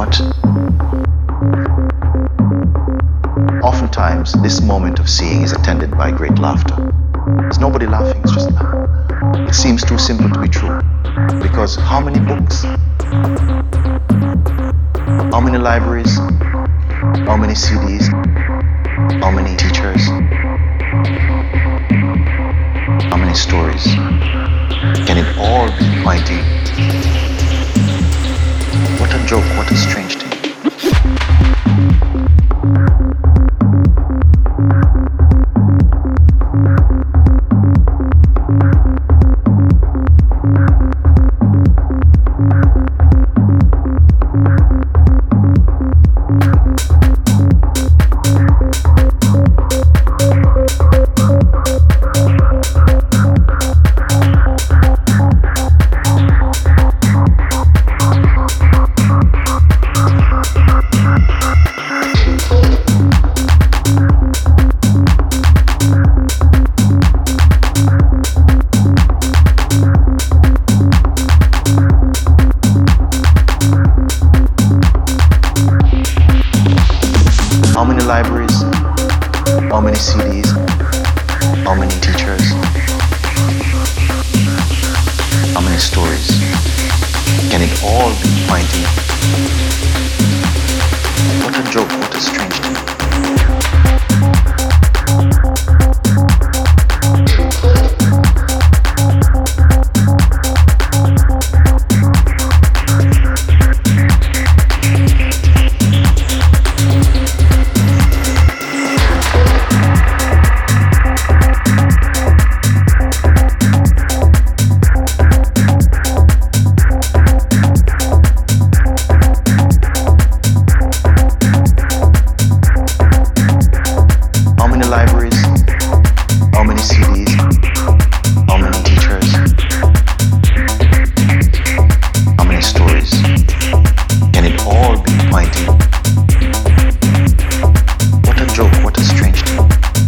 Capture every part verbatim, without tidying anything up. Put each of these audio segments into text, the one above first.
what? Oftentimes, this moment of seeing is attended by great laughter. There's nobody laughing, it's just it seems too simple to be true. Because how many books? How many libraries? How many C Ds? How many teachers? How many stories? Can it all be pointing? What a joke, what a strange thing. How many libraries? How many C Ds? How many teachers? How many stories? Can it all be pointing? What a joke, what a strange thing. Libraries, how many C Ds, how many teachers, how many stories, can it all be pointing? What a joke, what a strange thing.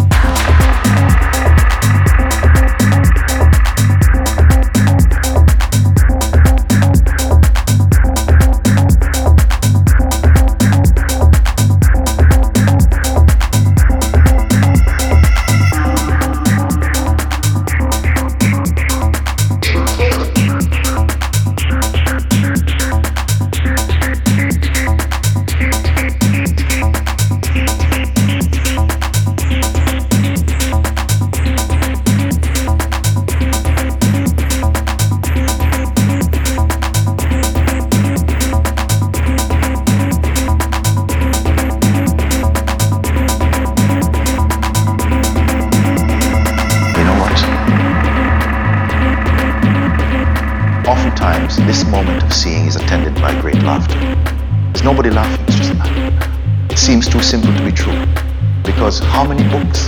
Oftentimes, this moment of seeing is attended by great laughter. There's nobody laughing, it's just it seems too simple to be true. Because how many books?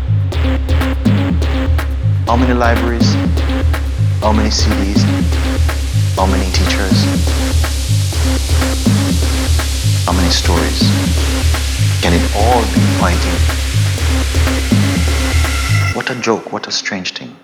How many libraries? How many C Ds? How many teachers? How many stories? Can it all be pointing? What a joke, what a strange thing.